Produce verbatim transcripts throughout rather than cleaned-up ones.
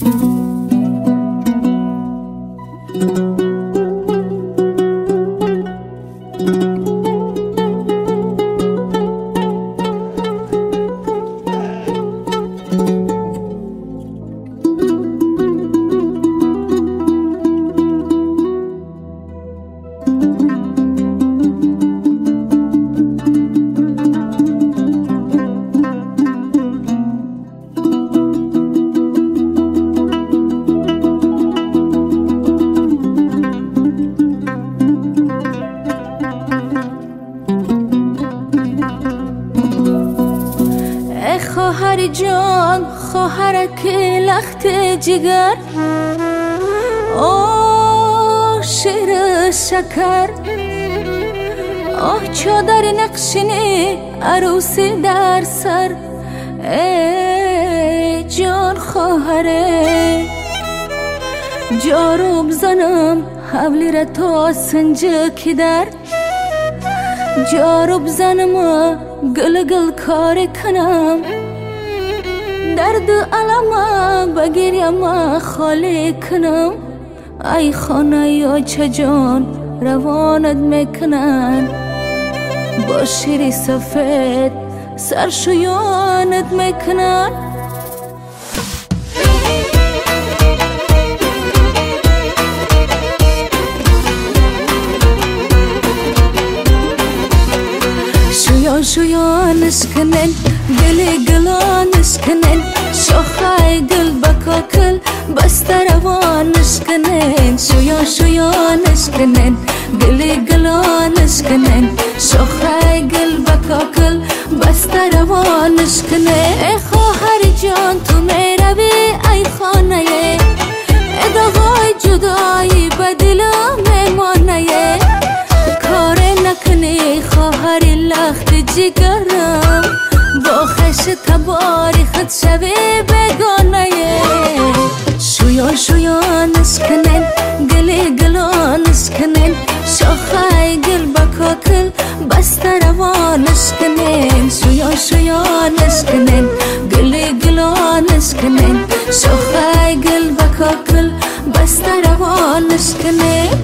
خواهر جان خواهرک لخت جگر آه شیر شکر آه چادر نقشینی عروسی در سر ای جان خواهره جارو بزنم حولی را تا سنجه کی در جارو بزنم گل گل کار کنم درد علم بگیریم خالی کنم ای خانه یا چه جان روانت میکنن با شیری سفید سرشویانت میکنن شویان شویانش کنن گلی گلانش کنن شاخه گل بکاکل بسته روانش کنن شویان شویانش کنن گلی گلانش کنن شاخه گل بکاکل بسته روانش کنن ای خواهر جان تو میروی ای خانه ادغای جدایی به دلم میمانه کار نکنی خواهر لخت جگرم با خش تباری خود شوی بگانه شویان شویانش کنن گلی گلانش کنن شاخه گل بکاکل بسته روانش کنن شویان شویانش کنن گلی گلانش کنن شاخه گل بکاکل بسته روانش کنن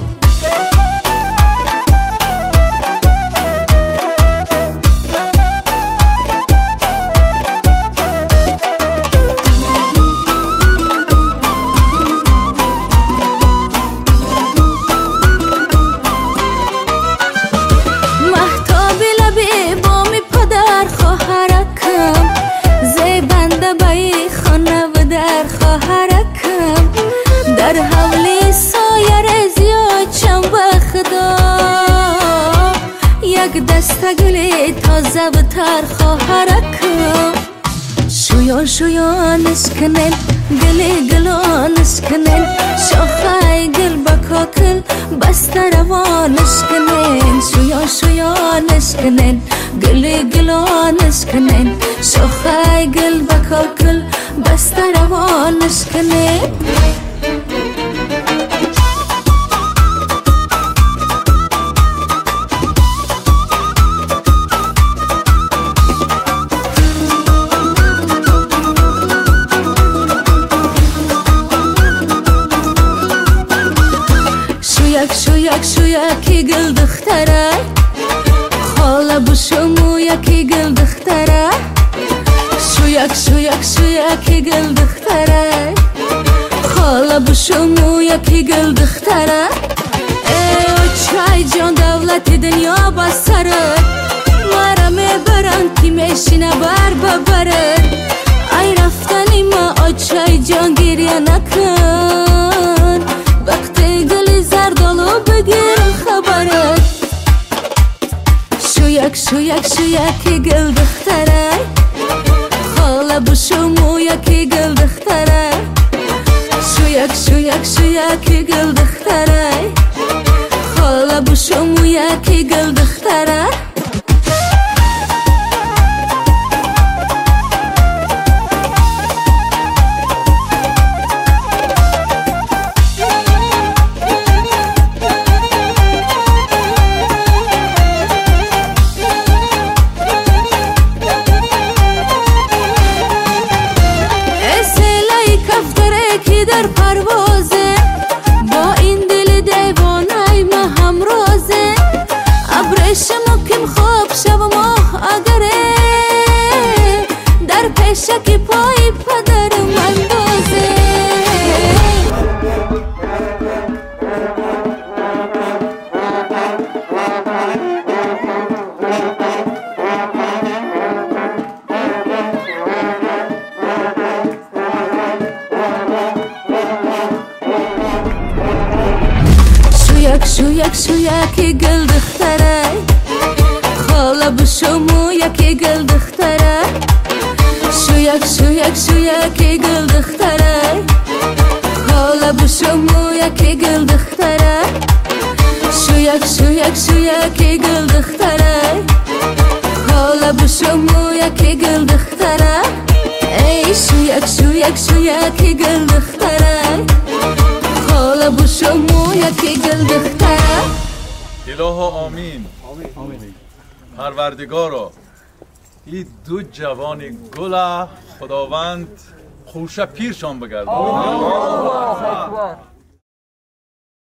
در حولی سایر زیاد چم بخدا یک دست گلی تازه و تر خواهرکم شویان شویانش کنن گلی گلانش کنن شاخه گل بکاکل بسته روانش کنن شویان شویانش کنن گلی گلانش کنن شاخه گل بکاکل بسته روانش کنن شویک شویک شویکی گل دختره خاله بشمو یکی گل دختره شویک شویک شویکی گل دختره خاله بشمو یکی گل دختره ای چای جان دولت دنیا بسره مرا میبرن کی میشینه بر ببره ای رفتنی ما آچای جان گریه نکن وقتی گلی زردالو بگیر خبرت شویک شویک شویکی گل دختره خاله بشمو یکی گل دختره شویک شویک شویکی گل دختره خاله بشمو یکی گل دختره در پروازه با این دل دیوانه ما همرازه ابرش مکم خواب شب ماه اگره در پیشکی پای پدرم اندازه شویک شویک شویکی گل دختره خاله بشمو یکی گل دختره شویک شویک شویکی گل دختره خاله بشمو یکی گل دختره شویک شویک شویکی گل دختره خاله بشمو یکی گل دختره ای شویک شویک شویکی گل دختره خاله بشمو یکی گل دختره الها آمین پروردگارا این دو جوان گل خداوند خوشه پیرشان بگرد